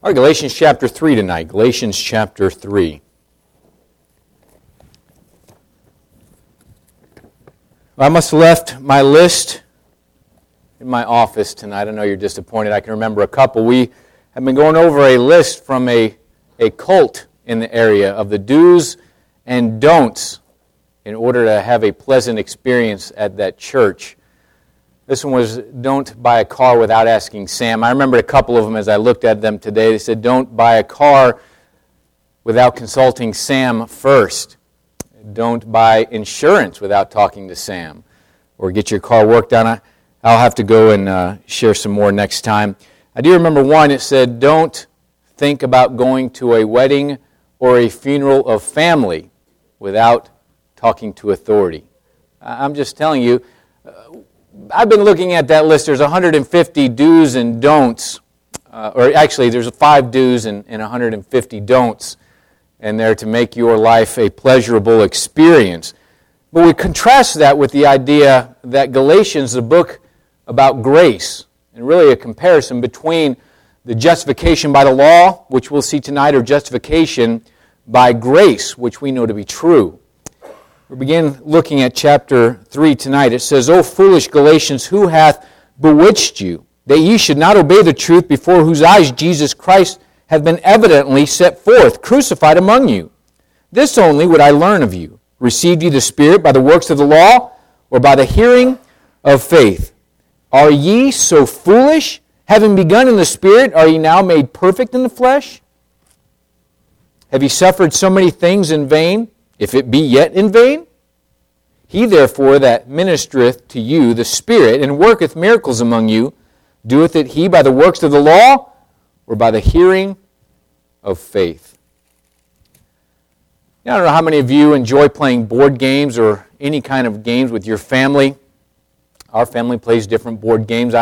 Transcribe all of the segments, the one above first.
All right, Galatians chapter 3 tonight. Galatians chapter 3. I must have left my list in my office tonight. I know you're disappointed. I can remember a couple. We have been going over a list from a cult in the area of the do's and don'ts in order to have a pleasant experience at that church. This one was, don't buy a car without asking Sam. I remembered a couple of them as I looked at them today. They said, don't buy a car without consulting Sam first. Don't buy insurance without talking to Sam. Or get your car worked on. I'll have to go and share some more next time. I do remember one. It said, don't think about going to a wedding or a funeral of family without talking to authority. I'm just telling you, I've been looking at that list. There's 150 do's and don'ts. Or actually, there's 5 do's and 150 don'ts. And they're to make your life a pleasurable experience. But we contrast that with the idea that Galatians is a book about grace. And really a comparison between the justification by the law, which we'll see tonight, or justification by grace, which we know to be true. We begin looking at chapter 3 tonight. It says, O foolish Galatians, who hath bewitched you, that ye should not obey the truth, before whose eyes Jesus Christ hath been evidently set forth, crucified among you? This only would I learn of you. Received ye the Spirit by the works of the law, or by the hearing of faith? Are ye so foolish? Having begun in the Spirit, are ye now made perfect in the flesh? Have ye suffered so many things in vain, if it be yet in vain? He therefore that ministereth to you the Spirit, and worketh miracles among you, doeth it he by the works of the law, or by the hearing of faith? Now, I don't know how many of you enjoy playing board games or any kind of games with your family. Our family plays different board games.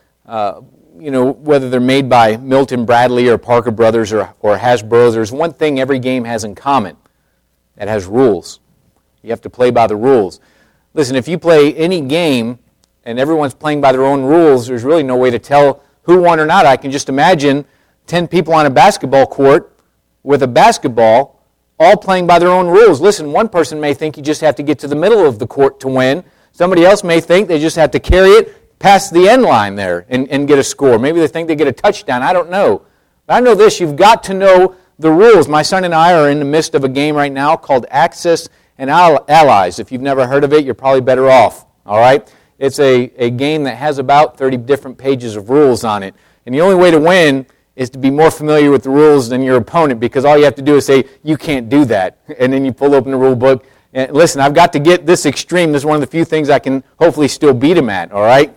Whether they're made by Milton Bradley or Parker Brothers or Hasbro, there's one thing every game has in common. That has rules. You have to play by the rules. Listen, if you play any game and everyone's playing by their own rules, there's really no way to tell who won or not. I can just imagine 10 people on a basketball court with a basketball all playing by their own rules. Listen, one person may think you just have to get to the middle of the court to win. Somebody else may think they just have to carry it past the end line there and get a score. Maybe they think they get a touchdown. I don't know. But I know this, you've got to know the rules. My son and I are in the midst of a game right now called Axis and Allies. If you've never heard of it, you're probably better off. All right? It's a game that has about 30 different pages of rules on it. And the only way to win is to be more familiar with the rules than your opponent, because all you have to do is say, you can't do that. And then you pull open the rule book. And listen, I've got to get this extreme. This is one of the few things I can hopefully still beat him at. All right?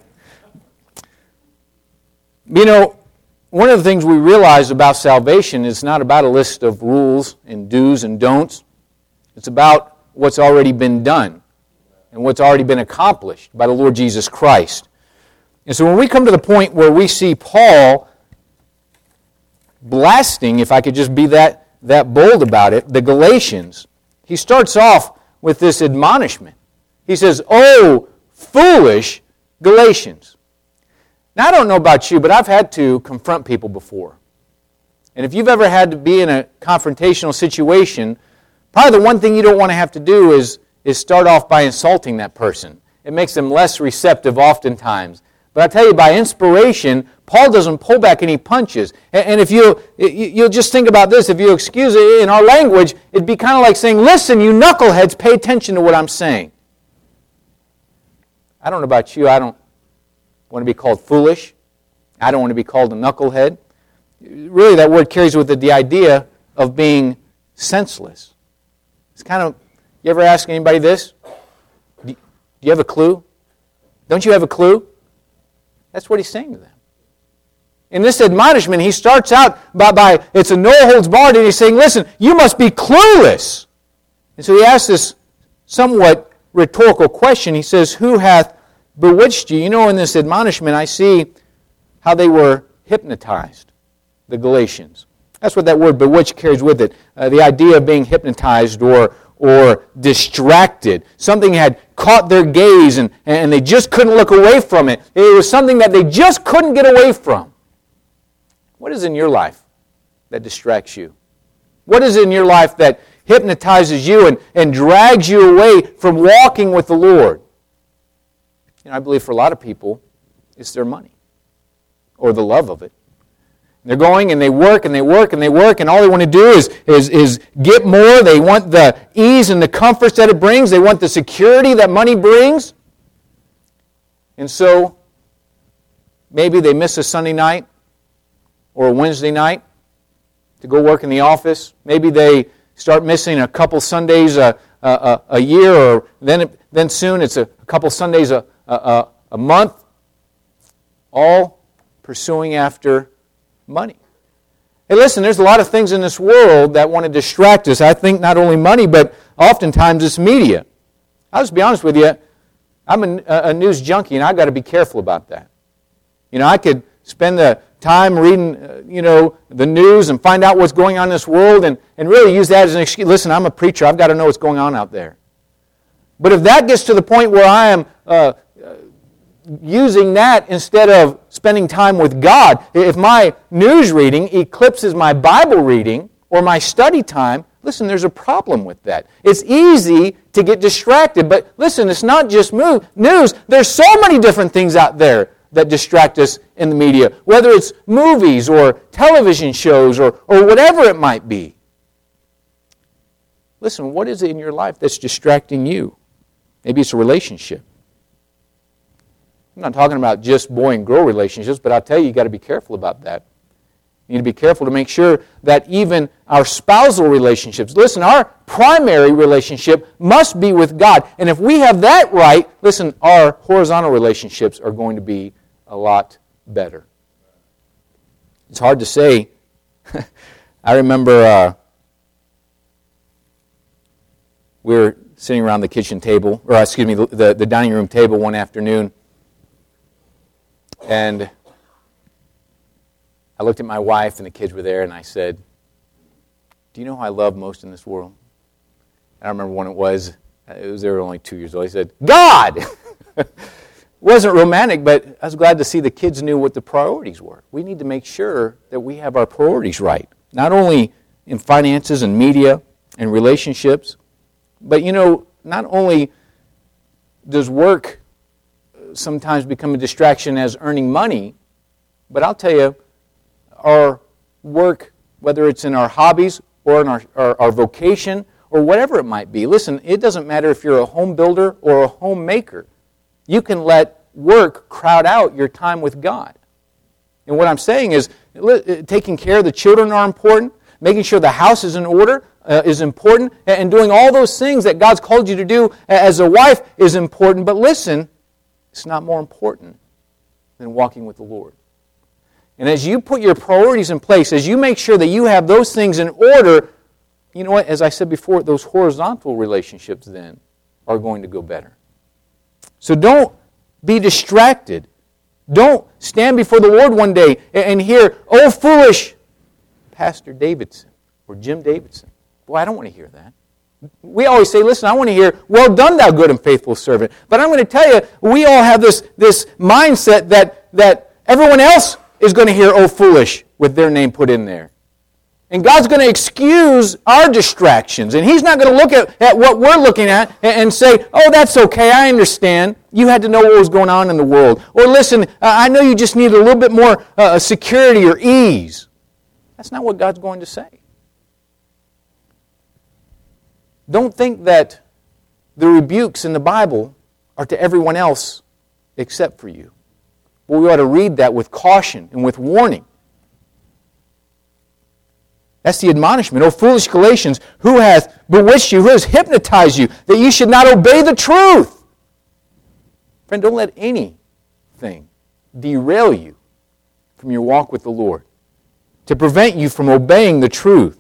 You know, one of the things we realize about salvation is not about a list of rules and do's and don'ts. It's about what's already been done and what's already been accomplished by the Lord Jesus Christ. And so when we come to the point where we see Paul blasting, if I could just be that bold about it, the Galatians, he starts off with this admonishment. He says, "Oh, foolish Galatians." Now, I don't know about you, but I've had to confront people before. And if you've ever had to be in a confrontational situation, probably the one thing you don't want to have to do is start off by insulting that person. It makes them less receptive oftentimes. But I tell you, by inspiration, Paul doesn't pull back any punches. And if you'll just think about this, if you excuse it in our language, it'd be kind of like saying, listen, you knuckleheads, pay attention to what I'm saying. I don't know about you, I don't want to be called foolish. I don't want to be called a knucklehead. Really, that word carries with it the idea of being senseless. It's kind of, you ever ask anybody this? Do you have a clue? Don't you have a clue? That's what he's saying to them. In this admonishment, he starts out by it's a no-holds-barred, and he's saying, listen, you must be clueless. And so he asks this somewhat rhetorical question. He says, who hath bewitched you? You know, in this admonishment, I see how they were hypnotized, the Galatians. That's what that word bewitched carries with it. The idea of being hypnotized or distracted. Something had caught their gaze and they just couldn't look away from it. It was something that they just couldn't get away from. What is in your life that distracts you? What is it in your life that hypnotizes you and drags you away from walking with the Lord? I believe for a lot of people, it's their money or the love of it. They're going and they work and they work and they work, and all they want to do is get more. They want the ease and the comforts that it brings. They want the security that money brings. And so maybe they miss a Sunday night or a Wednesday night to go work in the office. Maybe they start missing a couple Sundays a year, or then soon it's a couple Sundays a month, all pursuing after money. Hey, listen, there's a lot of things in this world that want to distract us. I think not only money, but oftentimes it's media. I'll just be honest with you. I'm a news junkie, and I've got to be careful about that. I could spend the time reading, the news and find out what's going on in this world and really use that as an excuse. Listen, I'm a preacher. I've got to know what's going on out there. But if that gets to the point where I am using that instead of spending time with God, if my news reading eclipses my Bible reading or my study time, listen, there's a problem with that. It's easy to get distracted, but listen, it's not just news. There's so many different things out there that distract us in the media, whether it's movies or television shows or whatever it might be. Listen, what is it in your life that's distracting you? Maybe it's a relationship. I'm not talking about just boy and girl relationships, but I'll tell you, you've got to be careful about that. You need to be careful to make sure that even our spousal relationships, listen, our primary relationship must be with God. And if we have that right, listen, our horizontal relationships are going to be a lot better. It's hard to say. I remember we were sitting around the kitchen table, or excuse me, the dining room table one afternoon, and I looked at my wife and the kids were there, and I said, "Do you know who I love most in this world?" I don't remember when it was. They were only 2 years old. I said, "God!" It wasn't romantic, but I was glad to see the kids knew what the priorities were. We need to make sure that we have our priorities right, not only in finances and media and relationships, but not only does work sometimes become a distraction as earning money, but I'll tell you, our work, whether it's in our hobbies or in our vocation or whatever it might be. Listen, it doesn't matter if you're a home builder or a homemaker. You can let work crowd out your time with God. And what I'm saying is, taking care of the children are important, making sure the house is in order is important, and doing all those things that God's called you to do as a wife is important. But listen, it's not more important than walking with the Lord. And as you put your priorities in place, as you make sure that you have those things in order, you know what, as I said before, those horizontal relationships then are going to go better. So don't be distracted. Don't stand before the Lord one day and hear, "Oh, foolish Pastor Davidson," or Jim Davidson. Boy, I don't want to hear that. We always say, listen, I want to hear, "Well done, thou good and faithful servant." But I'm going to tell you, we all have this mindset that everyone else is going to hear, "Oh, foolish," with their name put in there. And God's going to excuse our distractions. And He's not going to look at what we're looking at and say, "Oh, that's okay, I understand. You had to know what was going on in the world." Or, "Listen, I know you just need a little bit more security or ease." That's not what God's going to say. Don't think that the rebukes in the Bible are to everyone else except for you. Well, we ought to read that with caution and with warning. That's the admonishment. "O foolish Galatians, who hath bewitched you, who has hypnotized you, that you should not obey the truth?" Friend, don't let anything derail you from your walk with the Lord, to prevent you from obeying the truth.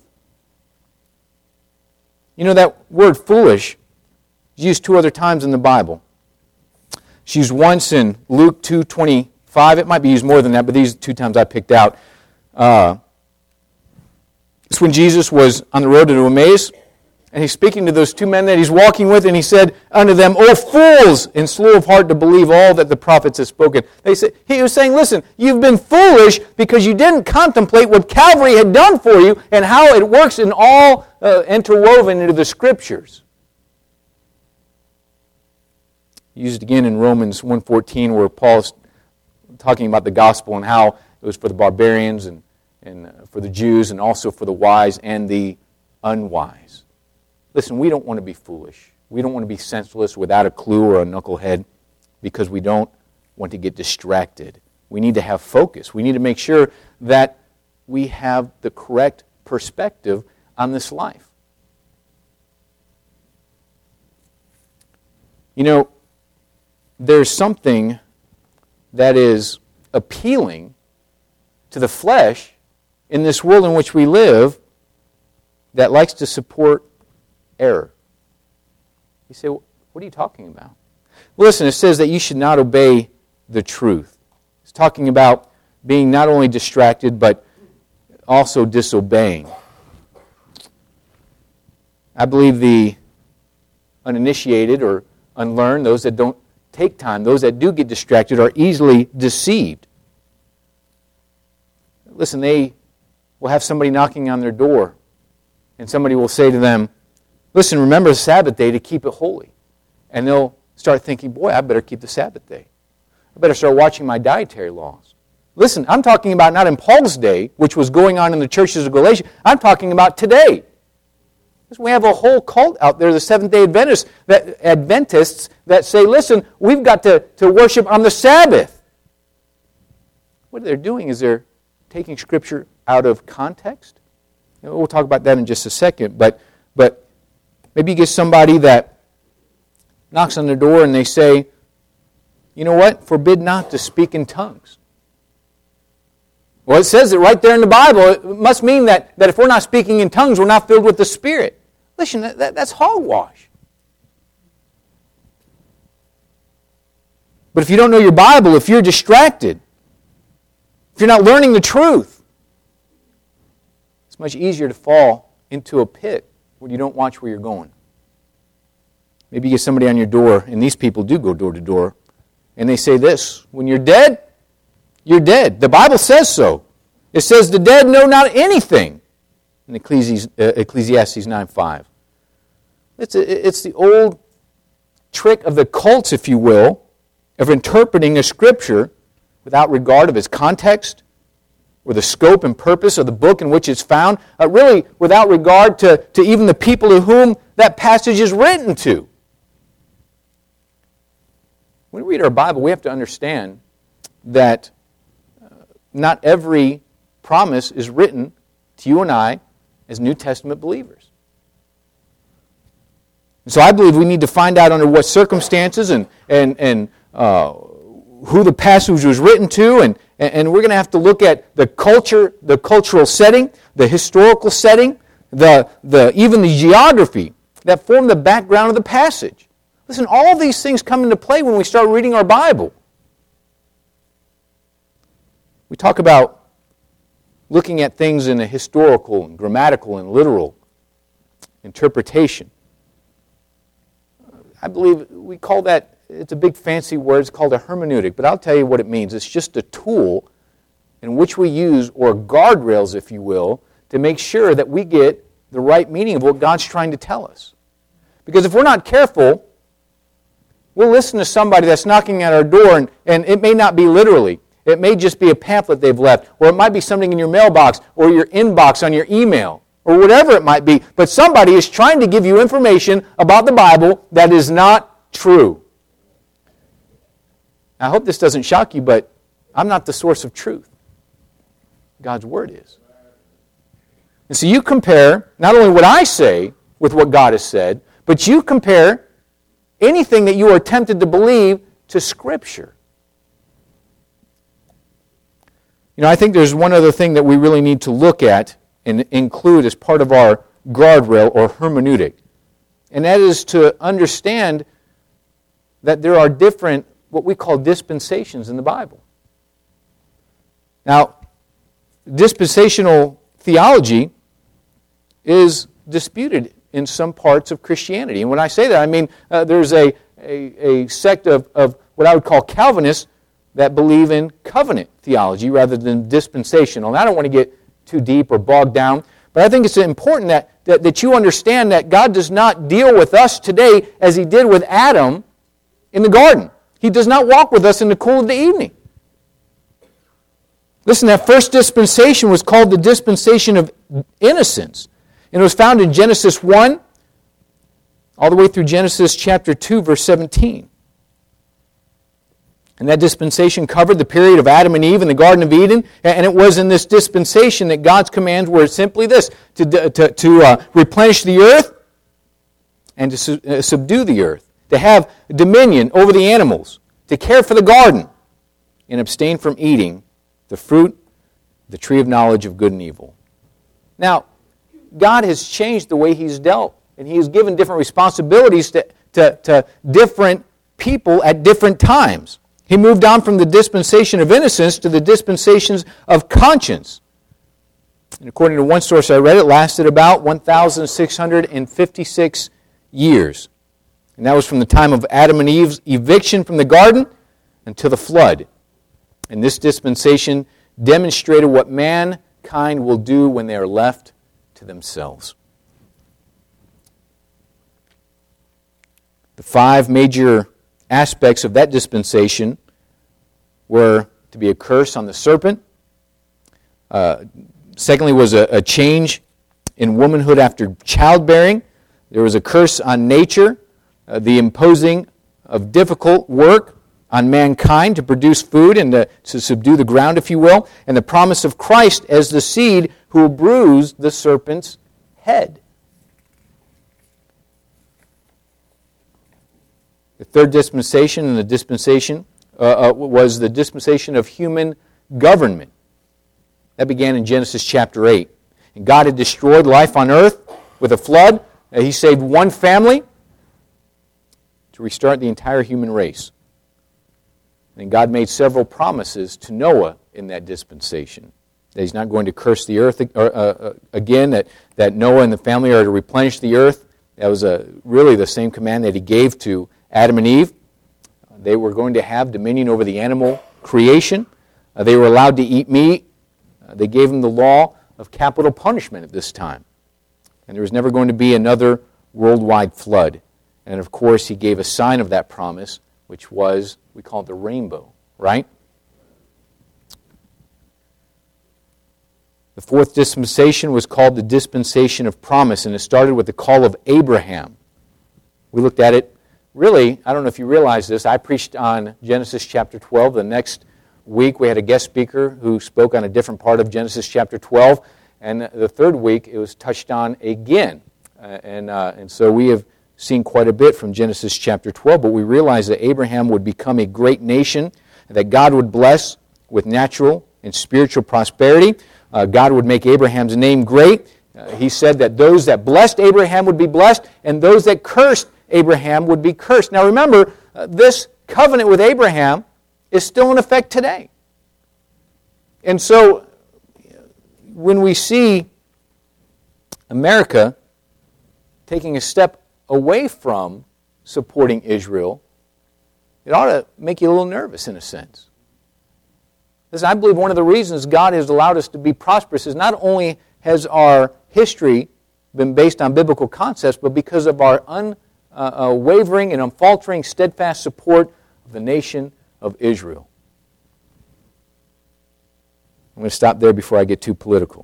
You know, that word foolish is used 2 other times in the Bible. It's used once in Luke 2:25. It might be used more than that, but these 2 times I picked out. It's when Jesus was on the road to Emmaus, And he's speaking to those two men that he's walking with, and he said unto them, O fools, and slow of heart to believe all that the prophets have spoken. He was saying, listen, you've been foolish because you didn't contemplate what Calvary had done for you and how it works in all interwoven into the Scriptures. Used again in Romans 1:14, where Paul's talking about the gospel and how it was for the barbarians and for the Jews and also for the wise and the unwise. Listen, we don't want to be foolish. We don't want to be senseless without a clue or a knucklehead because we don't want to get distracted. We need to have focus. We need to make sure that we have the correct perspective on this life. You know, there's something that is appealing to the flesh in this world in which we live that likes to support error. You say, well, what are you talking about? Well, listen, it says that you should not obey the truth. It's talking about being not only distracted, but also disobeying. I believe the uninitiated or unlearned, those that don't take time, those that do get distracted, are easily deceived. Listen, they will have somebody knocking on their door, and somebody will say to them, listen, remember the Sabbath day to keep it holy. And they'll start thinking, boy, I better keep the Sabbath day. I better start watching my dietary laws. Listen, I'm talking about not in Paul's day, which was going on in the churches of Galatia. I'm talking about today. We have a whole cult out there, the Seventh-day Adventists, that say, listen, we've got to worship on the Sabbath. What they're doing is they're taking Scripture out of context. We'll talk about that in just a second, but maybe you get somebody that knocks on the door and they say, you know what? Forbid not to speak in tongues. Well, it says it right there in the Bible. It must mean that if we're not speaking in tongues, we're not filled with the Spirit. Listen, that's hogwash. But if you don't know your Bible, if you're distracted, if you're not learning the truth, it's much easier to fall into a pit when you don't watch where you're going. Maybe you get somebody on your door, and these people do go door to door, and they say this, when you're dead, you're dead. The Bible says so. It says the dead know not anything in Ecclesiastes 9:5. It's the old trick of the cults, if you will, of interpreting a Scripture without regard of its context or the scope and purpose of the book in which it's found, really without regard to even the people to whom that passage is written to. When we read our Bible, we have to understand that not every promise is written to you and I as New Testament believers. And so I believe we need to find out under what circumstances and who the passage was written to, and we're going to have to look at the culture, the cultural setting, the historical setting, even the geography that form the background of the passage. Listen, all these things come into play when we start reading our Bible. We talk about looking at things in a historical and grammatical and literal interpretation. I believe we call that, it's a big fancy word, it's called a hermeneutic, but I'll tell you what it means. It's just a tool in which we use, or guardrails, if you will, to make sure that we get the right meaning of what God's trying to tell us. Because if we're not careful, we'll listen to somebody that's knocking at our door, and it may not be literally. It may just be a pamphlet they've left, or it might be something in your mailbox, or your inbox on your email, or whatever it might be. But somebody is trying to give you information about the Bible that is not true. I hope this doesn't shock you, but I'm not the source of truth. God's Word is. And so you compare not only what I say with what God has said, but you compare anything that you are tempted to believe to Scripture. You know, I think there's one other thing that we really need to look at and include as part of our guardrail or hermeneutic. And that is to understand that there are different, what we call dispensations in the Bible. Now, dispensational theology is disputed in some parts of Christianity. And when I say that, I mean there's a sect of what I would call Calvinists that believe in covenant theology rather than dispensational. And I don't want to get too deep or bogged down, but I think it's important that you understand that God does not deal with us today as He did with Adam in the garden. He does not walk with us in the cool of the evening. Listen, that first dispensation was called the dispensation of innocence. And it was found in Genesis 1 all the way through Genesis chapter 2, verse 17. And that dispensation covered the period of Adam and Eve in the Garden of Eden. And it was in this dispensation that God's commands were simply this, to replenish the earth and to subdue the earth, to have dominion over the animals, to care for the garden, and abstain from eating the fruit, the tree of knowledge of good and evil. Now, God has changed the way He's dealt, and He has given different responsibilities to different people at different times. He moved on from the dispensation of innocence to the dispensations of conscience. And according to one source I read, it lasted about 1,656 years. And that was from the time of Adam and Eve's eviction from the garden until the flood. And this dispensation demonstrated what mankind will do when they are left to themselves. The 5 major aspects of that dispensation were to be a curse on the serpent. Secondly was a change in womanhood after childbearing. There was a curse on nature, the imposing of difficult work on mankind to produce food and to subdue the ground, if you will, and the promise of Christ as the seed who will bruise the serpent's head. The third dispensation and the dispensation was the dispensation of human government. That began in Genesis chapter 8. And God had destroyed life on earth with a flood. He saved one family to restart the entire human race. And God made several promises to Noah in that dispensation. That He's not going to curse the earth again, that Noah and the family are to replenish the earth. That was really the same command that He gave to Adam and Eve. They were going to have dominion over the animal creation. They were allowed to eat meat. They gave them the law of capital punishment at this time. And there was never going to be another worldwide flood. And of course, He gave a sign of that promise, which was, we call it the rainbow, right? The fourth dispensation was called the dispensation of promise, and it started with the call of Abraham. We looked at it. Really, I don't know if you realize this, I preached on Genesis chapter 12. The next week we had a guest speaker who spoke on a different part of Genesis chapter 12. And the third week it was touched on again. And so we have seen quite a bit from Genesis chapter 12. But we realized that Abraham would become a great nation, that God would bless with natural and spiritual prosperity. God would make Abraham's name great. He said that those that blessed Abraham would be blessed, and those that cursed Abraham would be cursed. Now remember, this covenant with Abraham is still in effect today. And so, when we see America taking a step away from supporting Israel, it ought to make you a little nervous in a sense. Listen, I believe one of the reasons God has allowed us to be prosperous is not only has our history been based on biblical concepts, but because of our unwavering and unfaltering, steadfast support of the nation of Israel. I'm going to stop there before I get too political.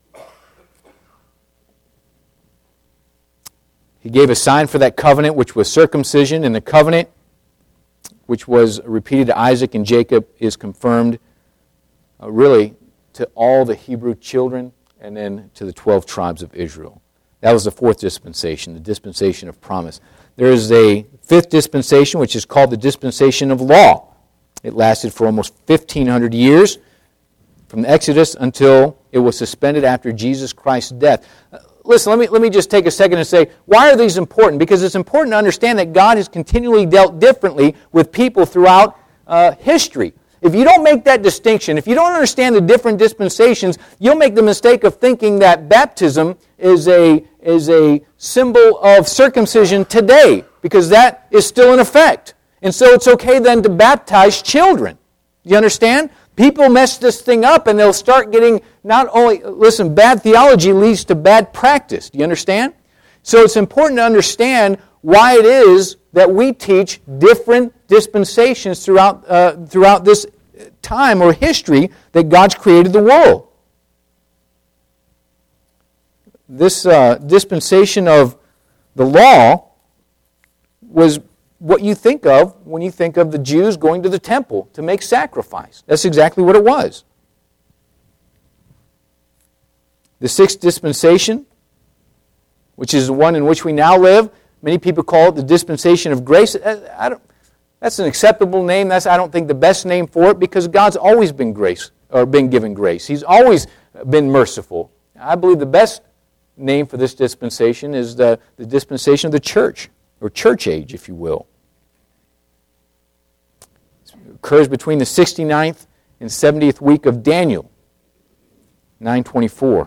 He gave a sign for that covenant, which was circumcision, and the covenant, which was repeated to Isaac and Jacob, is confirmed really to all the Hebrew children and then to the 12 tribes of Israel. That was the fourth dispensation, the dispensation of promise. There is a fifth dispensation, which is called the dispensation of law. It lasted for almost 1,500 years, from the Exodus until it was suspended after Jesus Christ's death. Listen, let me just take a second and say, why are these important? Because it's important to understand that God has continually dealt differently with people throughout history. If you don't make that distinction, if you don't understand the different dispensations, you'll make the mistake of thinking that baptism is a is a symbol of circumcision today, because that is still in effect. And so it's okay then to baptize children. Do you understand? People mess this thing up and they'll start getting not only, listen, bad theology leads to bad practice. Do you understand? So it's important to understand why it is that we teach different dispensations throughout this time or history that God's created the world. This dispensation of the law was what you think of when you think of the Jews going to the temple to make sacrifice. That's exactly what it was. The sixth dispensation, which is the one in which we now live, many people call it the dispensation of grace. That's an acceptable name. That's, I don't think, the best name for it, because God's always been grace, or been given grace. He's always been merciful. I believe the best name for this dispensation is the dispensation of the church, or church age, if you will. It occurs between the 69th and 70th week of Daniel, 924.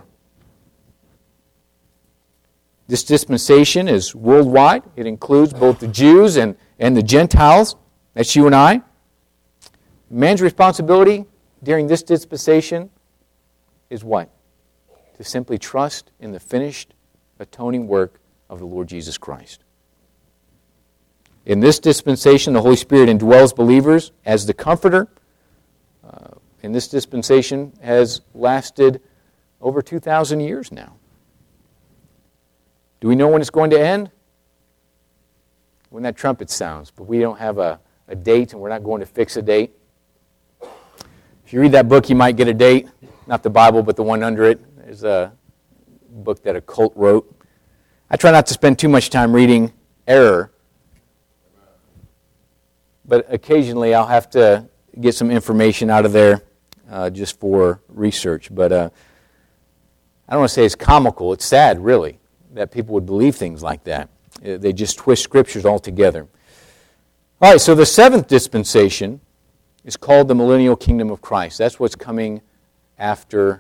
This dispensation is worldwide. It includes both the Jews and the Gentiles. That's you and I. Man's responsibility during this dispensation is what? To simply trust in the finished atoning work of the Lord Jesus Christ. In this dispensation, the Holy Spirit indwells believers as the Comforter. And this dispensation has lasted over 2,000 years now. Do we know when it's going to end? When that trumpet sounds. But we don't have a date, and we're not going to fix a date. If you read that book, you might get a date. Not the Bible, but the one under it. There's a book that a cult wrote. I try not to spend too much time reading error. But occasionally I'll have to get some information out of there just for research. But I don't want to say it's comical. It's sad, really, that people would believe things like that. They just twist Scriptures altogether. All right, so the seventh dispensation is called the millennial kingdom of Christ. That's what's coming after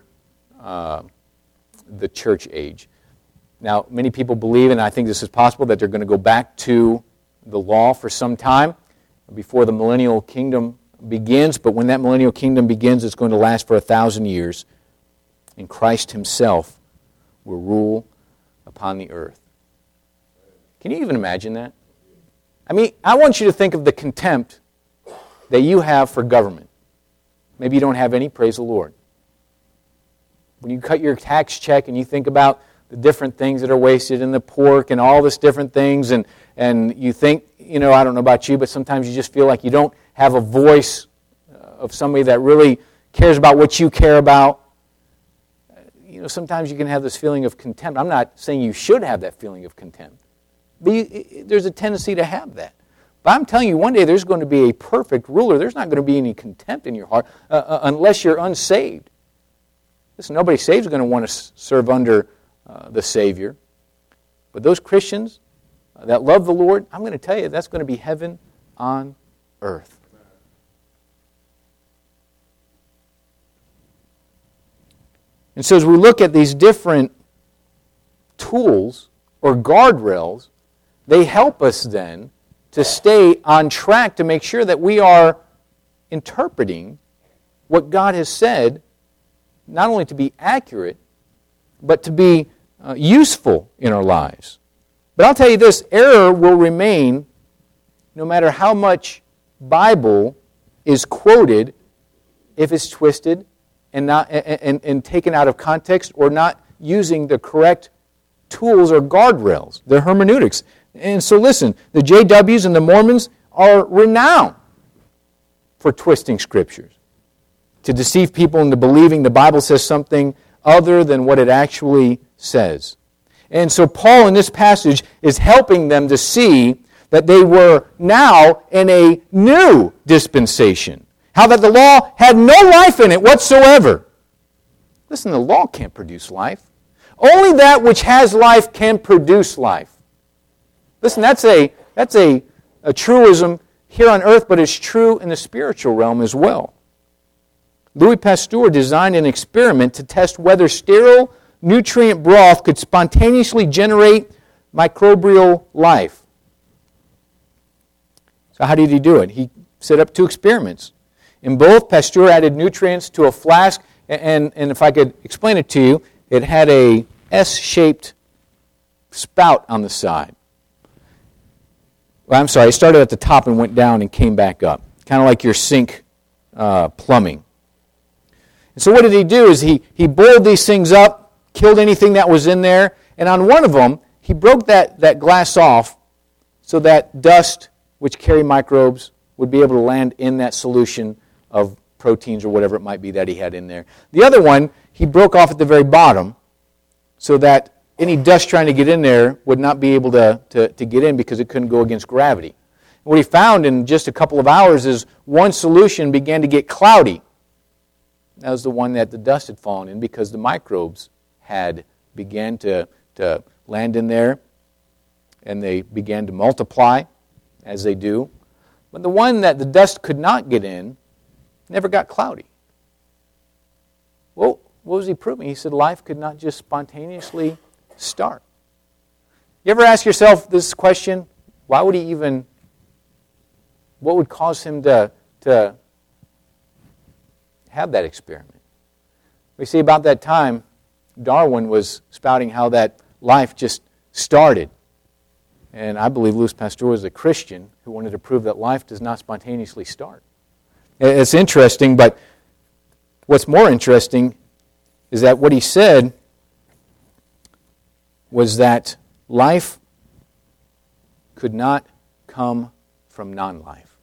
the church age. Now, many people believe, and I think this is possible, that they're going to go back to the law for some time before the millennial kingdom begins. But when that millennial kingdom begins, it's going to last for 1,000 years. And Christ himself will rule upon the earth. Can you even imagine that? I mean, I want you to think of the contempt that you have for government. Maybe you don't have any, praise the Lord. When you cut your tax check and you think about the different things that are wasted in the pork and all this different things, and you think, I don't know about you, but sometimes you just feel like you don't have a voice of somebody that really cares about what you care about. Sometimes you can have this feeling of contempt. I'm not saying you should have that feeling of contempt. But there's a tendency to have that. But I'm telling you, one day there's going to be a perfect ruler. There's not going to be any contempt in your heart unless you're unsaved. Listen, nobody saved is going to want to serve under the Savior. But those Christians that love the Lord, I'm going to tell you, that's going to be heaven on earth. And so as we look at these different tools or guardrails, they help us then to stay on track to make sure that we are interpreting what God has said, not only to be accurate, but to be useful in our lives. But I'll tell you this, error will remain no matter how much Bible is quoted if it's twisted and taken out of context or not using the correct tools or guardrails, the hermeneutics. And so listen, the JWs and the Mormons are renowned for twisting Scriptures, to deceive people into believing the Bible says something other than what it actually says. And so Paul in this passage is helping them to see that they were now in a new dispensation. How that the law had no life in it whatsoever. Listen, the law can't produce life. Only that which has life can produce life. Listen, that's a truism here on earth, but it's true in the spiritual realm as well. Louis Pasteur designed an experiment to test whether sterile nutrient broth could spontaneously generate microbial life. So how did he do it? He set up 2 experiments. In both, Pasteur added nutrients to a flask, and if I could explain it to you, it had a S-shaped spout on the side. Well, I'm sorry, it started at the top and went down and came back up, kind of like your sink plumbing. And so what did he do is he boiled these things up, killed anything that was in there, and on one of them, he broke that glass off so that dust, which carry microbes, would be able to land in that solution of proteins or whatever it might be that he had in there. The other one, he broke off at the very bottom so that any dust trying to get in there would not be able to get in because it couldn't go against gravity. And what he found in just a couple of hours is one solution began to get cloudy. That was the one that the dust had fallen in because the microbes had began to land in there and they began to multiply as they do. But the one that the dust could not get in never got cloudy. Well, what was he proving? He said life could not just spontaneously start. You ever ask yourself this question? Why would he even, what would cause him to have that experiment? We see about that time, Darwin was spouting how that life just started. And I believe Louis Pasteur was a Christian who wanted to prove that life does not spontaneously start. It's interesting, but what's more interesting is that what he said was that life could not come from non-life.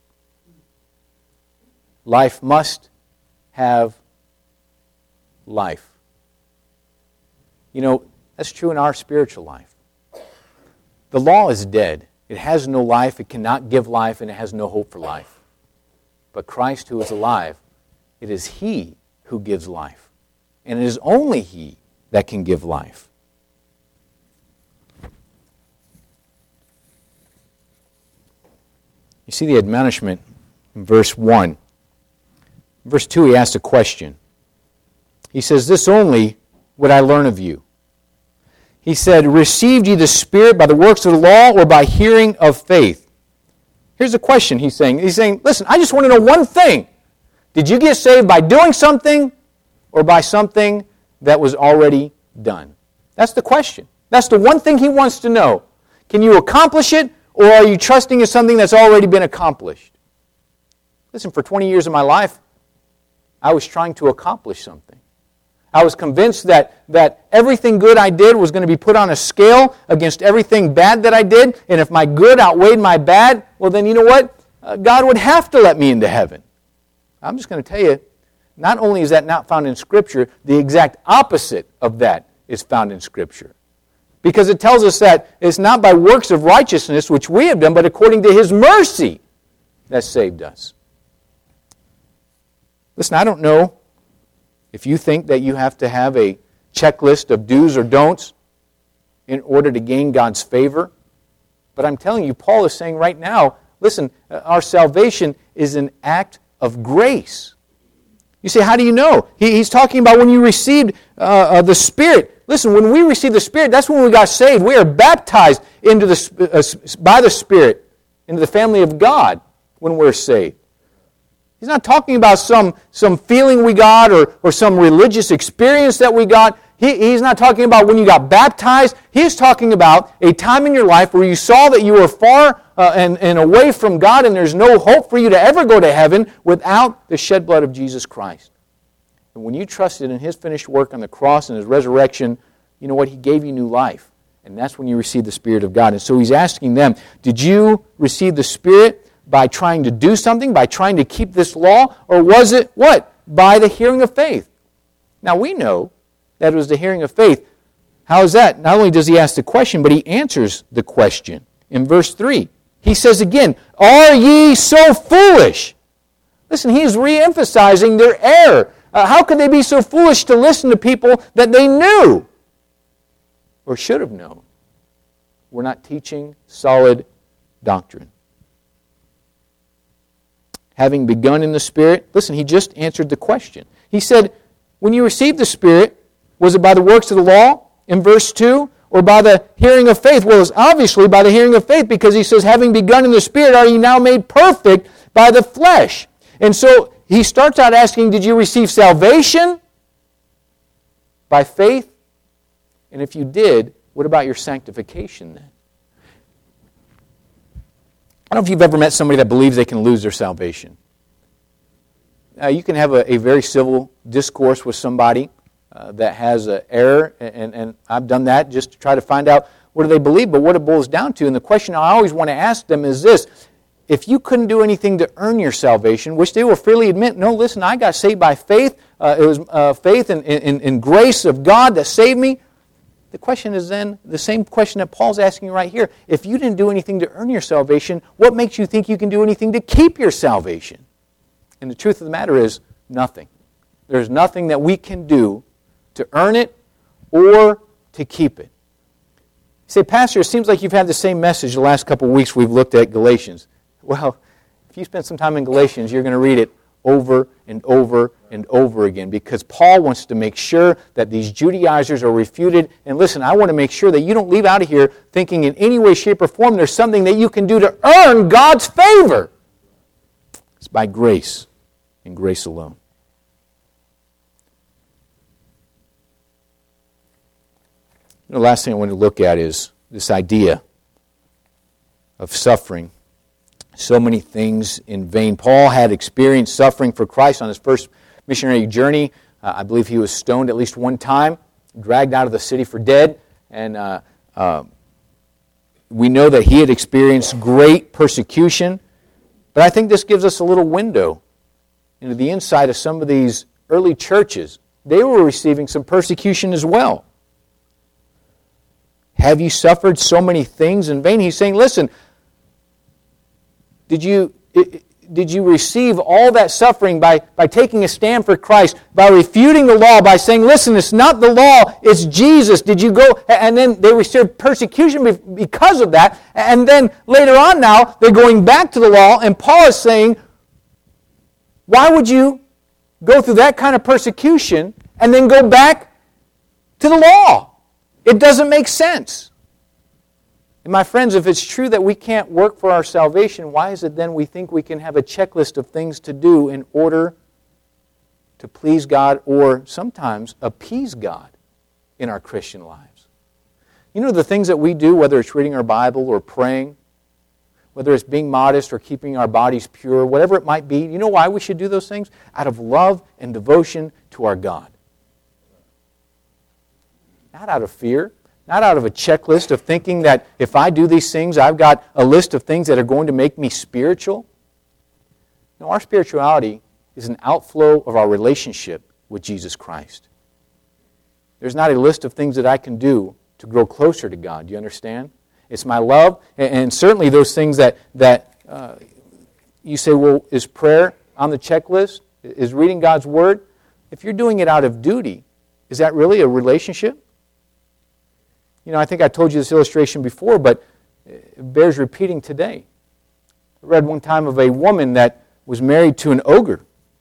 Life must have life. You know, that's true in our spiritual life. The law is dead. It has no life, it cannot give life, and it has no hope for life. But Christ, who is alive, it is He who gives life. And it is only He that can give life. You see the admonishment in verse 1. In verse 2, he asks a question. He says, "This only would I learn of you." He said, "Received ye the Spirit by the works of the law or by hearing of faith?" Here's the question he's saying. He's saying, listen, I just want to know one thing. Did you get saved by doing something or by something that was already done? That's the question. That's the one thing he wants to know. Can you accomplish it, or are you trusting in something that's already been accomplished? Listen, for 20 years of my life, I was trying to accomplish something. I was convinced that everything good I did was going to be put on a scale against everything bad that I did, and if my good outweighed my bad, well then you know what? God would have to let me into heaven. I'm just going to tell you, not only is that not found in Scripture, the exact opposite of that is found in Scripture. Because it tells us that it's not by works of righteousness which we have done, but according to His mercy that saved us. Listen, I don't know if you think that you have to have a checklist of do's or don'ts in order to gain God's favor. But I'm telling you, Paul is saying right now, listen, our salvation is an act of grace. You say, how do you know? He's talking about when you received the Spirit. Listen, when we received the Spirit, that's when we got saved. We are baptized into by the Spirit into the family of God when we're saved. He's not talking about some feeling we got or some religious experience that we got. He's not talking about when you got baptized. He's talking about a time in your life where you saw that you were far and away from God and there's no hope for you to ever go to heaven without the shed blood of Jesus Christ. And when you trusted in His finished work on the cross and His resurrection, you know what? He gave you new life. And that's when you received the Spirit of God. And so he's asking them, did you receive the Spirit by trying to do something, by trying to keep this law, or was it what? By the hearing of faith. Now we know that it was the hearing of faith. How is that? Not only does he ask the question, but he answers the question. In verse 3, he says again, "Are ye so foolish?" Listen, he's re-emphasizing their error. How could they be so foolish to listen to people that they knew or should have known were not teaching solid doctrine? Having begun in the Spirit, listen, he just answered the question. He said, when you received the Spirit, Was it by the works of the law in verse 2? Or by the hearing of faith? Well, it's obviously by the hearing of faith, because he says, having begun in the Spirit, are ye now made perfect by the flesh? And so he starts out asking, did you receive salvation by faith? And if you did, what about your sanctification then? I don't know if you've ever met somebody that believes they can lose their salvation. You can have a very civil discourse with somebody that has an error, and I've done that just to try to find out what do they believe, but what it boils down to. And the question I always want to ask them is this: if you couldn't do anything to earn your salvation, which they will freely admit, no, listen, I got saved by faith, it was faith in grace of God that saved me. The question is then the same question that Paul's asking right here. If you didn't do anything to earn your salvation, what makes you think you can do anything to keep your salvation? And the truth of the matter is, nothing. There's nothing that we can do to earn it or to keep it. You say, Pastor, it seems like you've had the same message the last couple of weeks we've looked at Galatians. Well, if you spend some time in Galatians, you're going to read it over and over and over again, because Paul wants to make sure that these Judaizers are refuted. And listen, I want to make sure that you don't leave out of here thinking in any way, shape, or form there's something that you can do to earn God's favor. It's by grace and grace alone. The last thing I want to look at is this idea of suffering so many things in vain. Paul had experienced suffering for Christ on his first missionary journey. I believe he was stoned at least one time, dragged out of the city for dead, and we know that he had experienced great persecution. But I think this gives us a little window into the inside of some of these early churches. They were receiving some persecution as well. Have you suffered so many things in vain? He's saying, listen, did you receive all that suffering by taking a stand for Christ, by refuting the law, by saying, listen, it's not the law, it's Jesus? Did you go? And then they received persecution because of that. And then later on now, they're going back to the law, and Paul is saying, why would you go through that kind of persecution and then go back to the law? It doesn't make sense. And my friends, if it's true that we can't work for our salvation, why is it then we think we can have a checklist of things to do in order to please God or sometimes appease God in our Christian lives? You know, the things that we do, whether it's reading our Bible or praying, whether it's being modest or keeping our bodies pure, whatever it might be, you know why we should do those things? Out of love and devotion to our God. Not out of fear, not out of a checklist of thinking that if I do these things, I've got a list of things that are going to make me spiritual. No, our spirituality is an outflow of our relationship with Jesus Christ. There's not a list of things that I can do to grow closer to God. Do you understand? It's my love, and certainly those things that you say, well, is prayer on the checklist? Is reading God's Word? If you're doing it out of duty, is that really a relationship? You know, I think I told you this illustration before, but it bears repeating today. I read one time of a woman that was married to an ogre.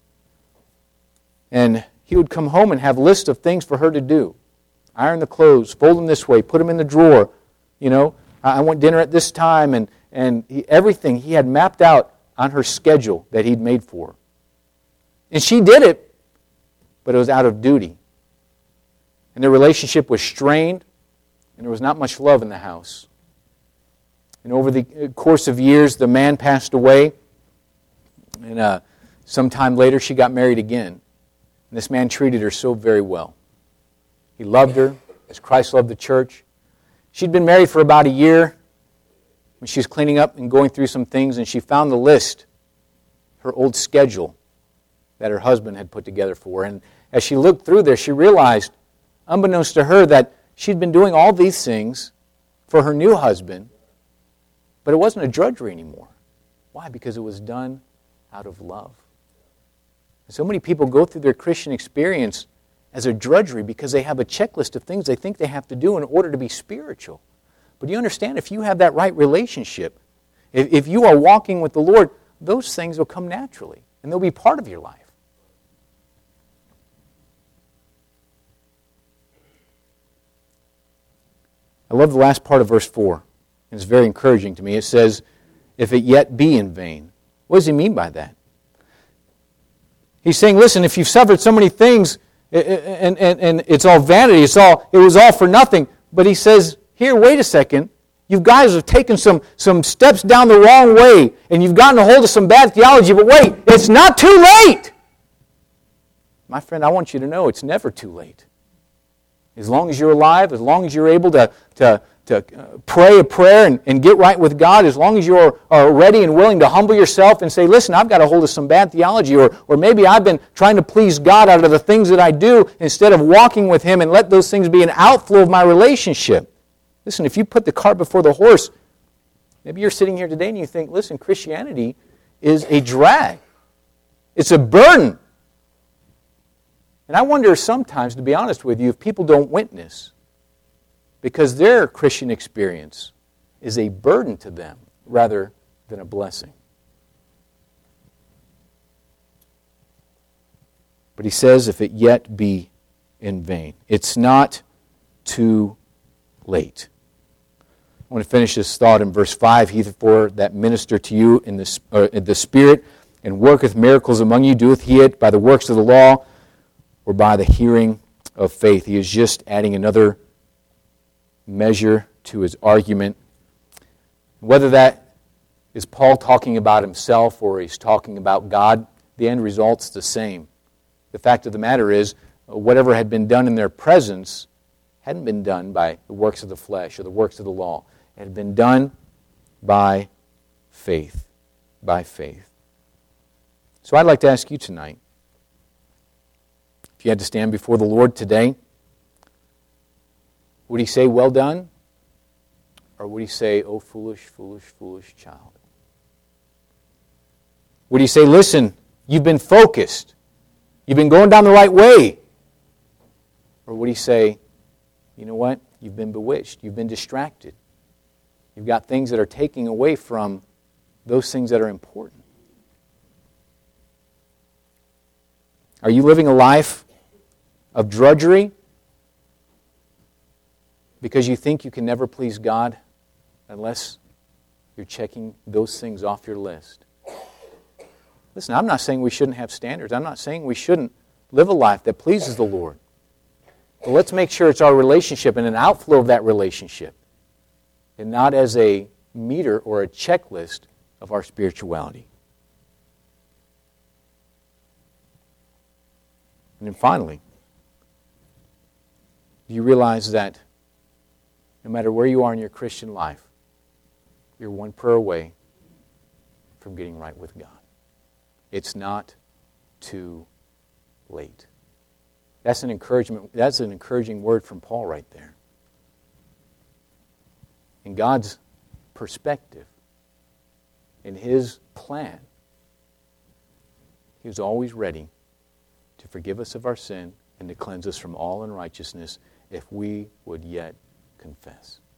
And he would come home and have lists of things for her to do. Iron the clothes, fold them this way, put them in the drawer. You know, I want dinner at this time. And everything he had mapped out on her schedule that he'd made for her. And she did it, but it was out of duty. And their relationship was strained. And there was not much love in the house. And over the course of years, the man passed away. And sometime later, she got married again. And this man treated her so very well. He loved her as Christ loved the church. She'd been married for about a year when she was cleaning up and going through some things, and she found the list, her old schedule that her husband had put together for her. And as she looked through there, she realized, unbeknownst to her, that she'd been doing all these things for her new husband, but it wasn't a drudgery anymore. Why? Because it was done out of love. And so many people go through their Christian experience as a drudgery because they have a checklist of things they think they have to do in order to be spiritual. But you understand, if you have that right relationship, if you are walking with the Lord, those things will come naturally, and they'll be part of your life. I love the last part of verse 4. It's very encouraging to me. It says, if it yet be in vain. What does he mean by that? He's saying, listen, if you've suffered so many things and it's all vanity, it was all for nothing. But he says, here, wait a second. You guys have taken some steps down the wrong way and you've gotten a hold of some bad theology. But wait, it's not too late. My friend, I want you to know it's never too late. As long as you're alive, as long as you're able to pray a prayer and get right with God, as long as you are ready and willing to humble yourself and say, listen, I've got a hold of some bad theology, or maybe I've been trying to please God out of the things that I do instead of walking with Him and let those things be an outflow of my relationship. Listen, if you put the cart before the horse, maybe you're sitting here today and you think, listen, Christianity is a drag. It's a burden. And I wonder sometimes, to be honest with you, if people don't witness because their Christian experience is a burden to them rather than a blessing. But he says, if it yet be in vain. It's not too late. I want to finish this thought in verse 5. He therefore that minister to you in the Spirit and worketh miracles among you, doeth he it by the works of the law or by the hearing of faith. He is just adding another measure to his argument. Whether that is Paul talking about himself or he's talking about God, the end result's the same. The fact of the matter is, whatever had been done in their presence hadn't been done by the works of the flesh or the works of the law. It had been done by faith. By faith. So I'd like to ask you tonight, if you had to stand before the Lord today, would He say, well done? Or would He say, oh foolish, foolish, foolish child? Would He say, listen, you've been focused. You've been going down the right way. Or would He say, you know what? You've been bewitched. You've been distracted. You've got things that are taking away from those things that are important. Are you living a life of drudgery because you think you can never please God unless you're checking those things off your list? Listen, I'm not saying we shouldn't have standards. I'm not saying we shouldn't live a life that pleases the Lord. But let's make sure it's our relationship and an outflow of that relationship, and not as a meter or a checklist of our spirituality. And then finally, do you realize that no matter where you are in your Christian life, you're one prayer away from getting right with God? It's not too late. That's an encouragement. That's an encouraging word from Paul right there. In God's perspective, in His plan, He was always ready to forgive us of our sin and to cleanse us from all unrighteousness if we would yet confess.